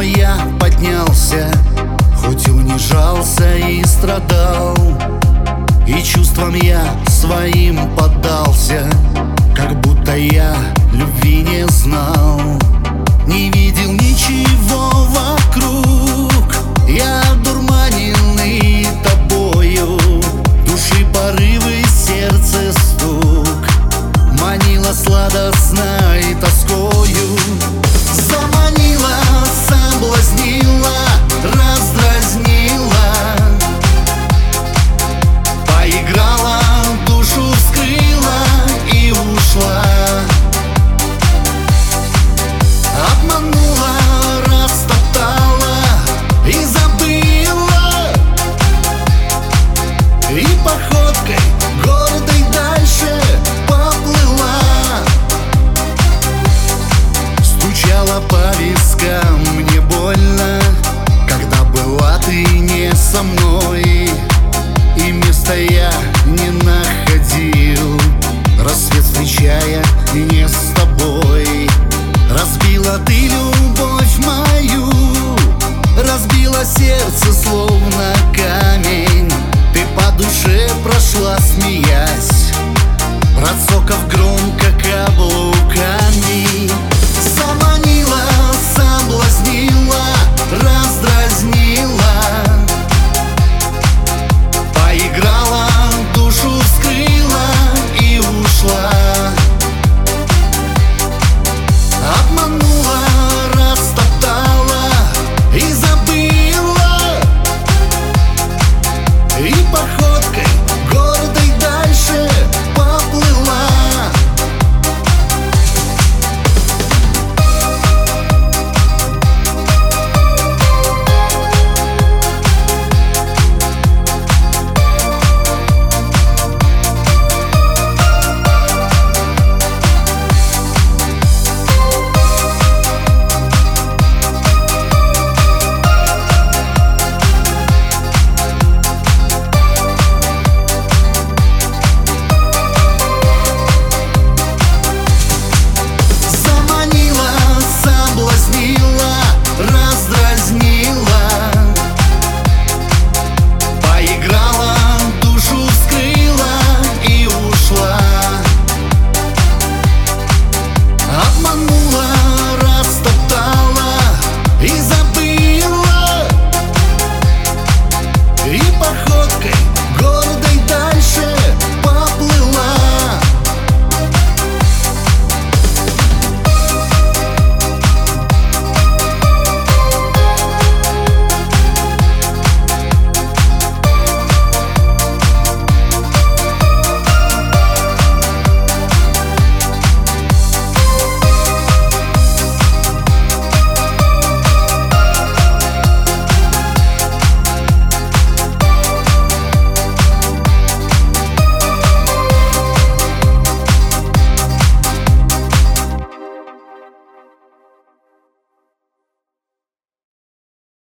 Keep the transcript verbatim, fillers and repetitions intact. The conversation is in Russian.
я поднялся, хоть и унижался и страдал, и чувствам я своим поддался, как будто я любви не знал. Не видел ничего вокруг, я одурманенный тобою, души порывы, сердце стук манила сладостной тоскою. Заманила, соблазнила, раздразнила, поиграла, душу вскрыла и ушла. Обманула, растоптала и забыла, и походкой гордой дальше поплыла. Стучала по вискам, мне больно, когда была ты не со мной, и места я не находил, рассвет встречая не с тобой. Разбила ты любовь мою, разбила сердце словно камень. Ты по душе прошла, смеясь, процокав громко каблук.